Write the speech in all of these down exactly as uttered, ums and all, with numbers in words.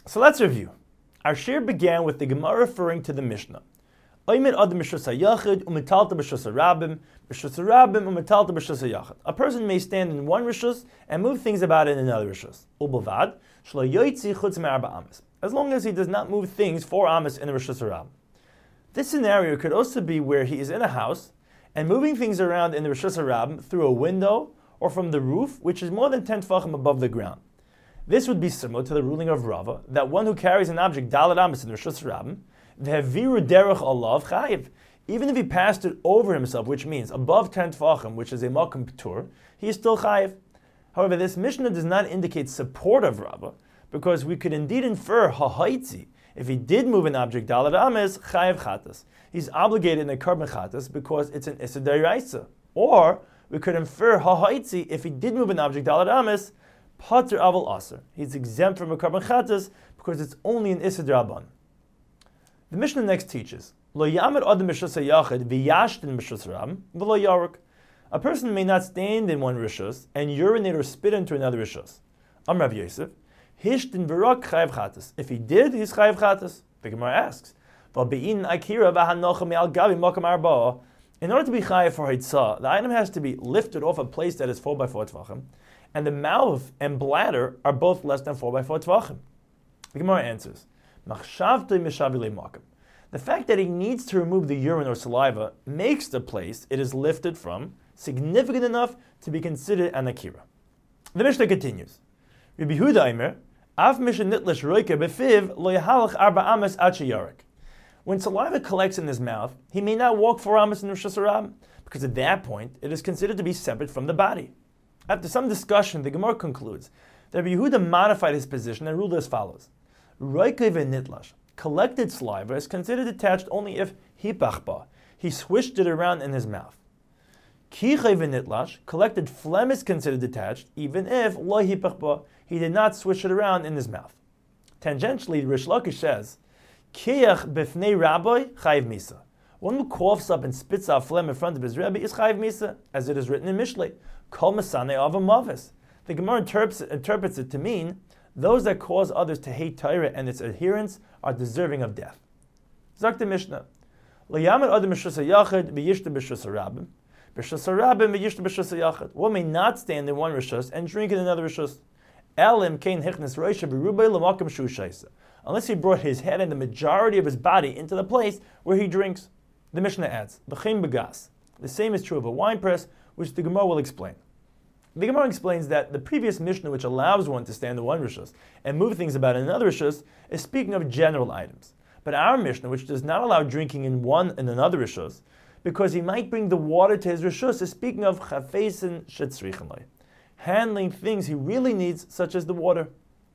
So let's review. Our shir began with the Gemara referring to the Mishnah. A person may stand in one rishus and move things about in another rishus. As long as he does not move things four amas in a rishus harabim. This scenario could also be where he is in a house and moving things around in the rishus harabim through a window or from the roof, which is more than ten tefachim above the ground. This would be similar to the ruling of Rava, that one who carries an object daled amas in the rishus harabim, v'heviru derech alav chayiv. Even if he passed it over himself, which means above ten tefachim, which is a makom p'tur, he is still chayiv. However, this Mishnah does not indicate support of Rava, because we could indeed infer ha'haitzi. If he did move an object daled amas, chayiv chatas. He's obligated in a karban chatas because it's an issa d'oraisa. Or we could infer ha'haitzi. If he did move an object daled amas, pater aval aser. He's exempt from a karban chatas because it's only an issa d'raban. The Mishnah next teaches, Lo yamed adam b'shus hayachid v'yashtin b'shus harabim v'lo yaruk. A person may not stand in one rishus and urinate or spit into another rishus. Am Rav Yosef, hishtin v'rak chayav chatas. If he did, he's chayav chatas. The Gemara asks, V'be'in akira v'hanocha me'al gavi makam arba'a. In order to be chayav for hitzah, the item has to be lifted off a place that is four by four tvachim, and the mouth and bladder are both less than four by four tvachim. The Gemara answers, the fact that he needs to remove the urine or saliva makes the place it is lifted from significant enough to be considered an akira. The Mishnah continues. Rabbi Yehuda Aimer, Av mishen nitlish roike befiv lo yahalach arba amas ad sheyarik. When saliva collects in his mouth, he may not walk four amas in rishus harabim, because at that point it is considered to be separate from the body. After some discussion, the Gemara concludes that Rabbi Yehuda modified his position and ruled as follows. Roike v'nitlash, collected saliva, is considered detached only if hipachba, he swished it around in his mouth. Kichei v'nitlash, collected phlegm, is considered detached even if lo hipachba, he did not swish it around in his mouth. Tangentially, Rish Lakish says, Kiach b'fnei rabbi chayiv misa. One who coughs up and spits out phlegm in front of his rabbi is chayiv misa, as it is written in Mishlei, kol masane av mavis. The Gemara interprets, interprets it to mean those that cause others to hate Torah and its adherents are deserving of death. Zak the Mishnah, Lo yamed adam b'shus hayachid v'yishta b'shus harabim, b'shus harabim v'yishta b'shus hayachid. One may not stand in one rishus and drink in another rishus. Elim kein hichnas roisha b'rubei l'makom shu shaisa. Unless he brought his head and the majority of his body into the place where he drinks. The Mishnah adds, B'chein b'gas. The same is true of a wine press, which the Gemara will explain. The Gemara explains that the previous Mishnah, which allows one to stand in one rishus and move things about in another rishus, is speaking of general items. But our Mishnah, which does not allow drinking in one and another rishus, because he might bring the water to his rishus, is speaking of chafesin shetzrichen lo, handling things he really needs, such as the water.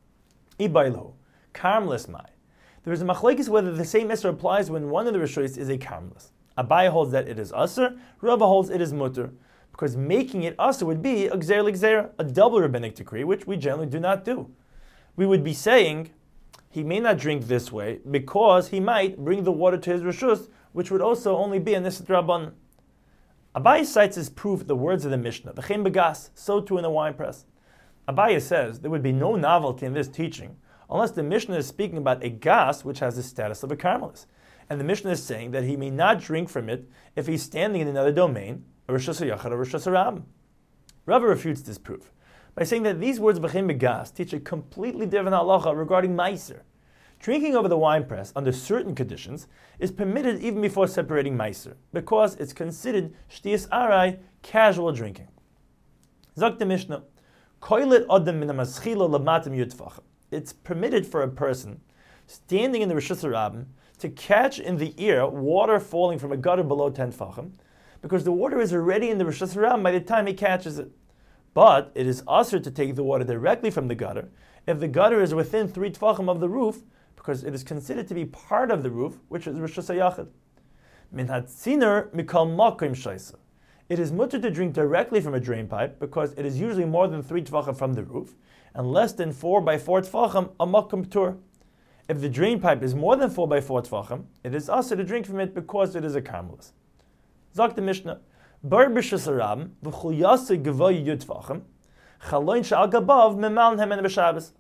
Ibaylo, karmelis mai. There is a machlekes whether the same Isser applies when one of the rishus is a karmelis. Abai holds that it is Asr, Rava holds it is Mutter, because making it Asr would be a Gzer L'Gzera, a double rabbinic decree, which we generally do not do. We would be saying, he may not drink this way, because he might bring the water to his Rishus, which would also only be a Nisat Rabban. Abai cites as proof the words of the Mishnah, V'chein b'gas, so too in the wine press. Abai says there would be no novelty in this teaching, unless the Mishnah is speaking about a gas which has the status of a karmelis. And the Mishnah is saying that he may not drink from it if he's standing in another domain, a Rishus HaYachid or Rishus HaRabim. Rava refutes this proof by saying that these words V'chein b'gas teach a completely different halacha regarding Meiser. Drinking over the wine press under certain conditions is permitted even before separating Meiser, because it's considered Shtiyas Arai, casual drinking. Zok the Mishnah, Koilet Adam min ha'maschila lamatim yudfach. It's permitted for a person standing in the Rishus HaRabim to catch in the ear water falling from a gutter below ten tefachim, because the water is already in the Rishus HaRabim by the time he catches it. But it is usher to take the water directly from the gutter if the gutter is within three tefachim of the roof, because it is considered to be part of the roof, which is Rishus HaYachid. Min hatziner mikal makom shaisa. It is mutter to drink directly from a drain pipe, because it is usually more than three tefachim from the roof, and less than four by four tefachim a makom p'tur. If the drain pipe is more than four by four tefachim, it is also to drink from it because it is a karmelis. Zok the Mishnah, Bar b'shus harabim v'chul yasei gavoy yud tefachim chaloin she'al gabav memaln hemen b'Shabbos.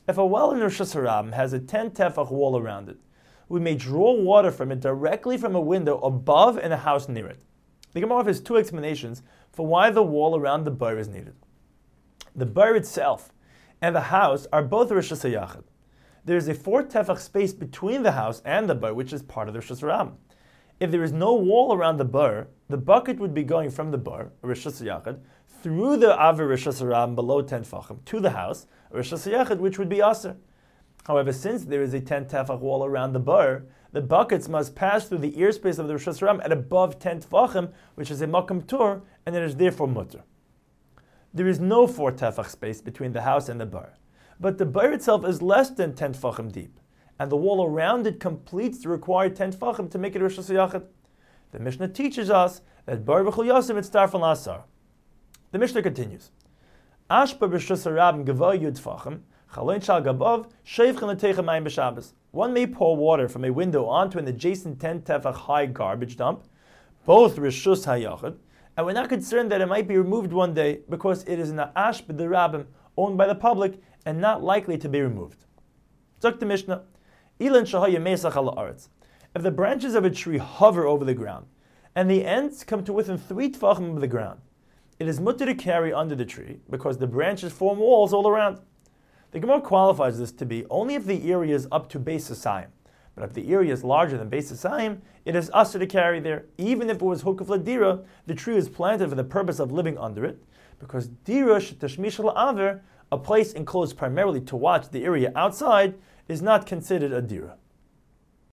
If a well in Rosh Hashanah has a ten tefach wall around it, we may draw water from it directly from a window above in a house near it. The Gemara has two explanations for why the wall around the bar is needed. The bar itself and the house are both Rosh Hashanah. There is a four tefach space between the house and the bar, which is part of the Rosh Hashanah. If there is no wall around the bar, the bucket would be going from the bar, Rosh Hashanah, through the Aver Rosh Hashanah below ten tefachim to the house, Rosh Hashanah, which would be Aser. However, since there is a ten tefach wall around the bar, the buckets must pass through the ear space of the Rosh Hashanah at above ten tefachim, which is a makam tur, and it is therefore mutter. There is no four tefach space between the house and the bar, but the bar itself is less than ten tefachim deep, and the wall around it completes the required ten tefachim to make it Rosh Hashanah. The Mishnah teaches us that bar v'chol yasim it's tarfon asar. The Mishnah continues. Ashba b'Rosh Hashanah geva yud tefachim chalein shal gabav sheivchen l'teicha mayim b'Shabbos. One may pour water from a window onto an adjacent ten tefach high garbage dump, both rishus hayachid, and we're not concerned that it might be removed one day because it is an ash b'derabim owned by the public and not likely to be removed. Zok the Mishnah, Ilan shahaya mesach ala aretz. If the branches of a tree hover over the ground and the ends come to within three tefachim of the ground, it is mutter to carry under the tree because the branches form walls all around. The Gemara qualifies this to be only if the area is up to Beis Hasayim. But if the area is larger than Beis Hasayim, it is usher to carry there. Even if it was hukuf ladira, the tree is planted for the purpose of living under it, because dira shetashmish aver, a place enclosed primarily to watch the area outside, is not considered a dira.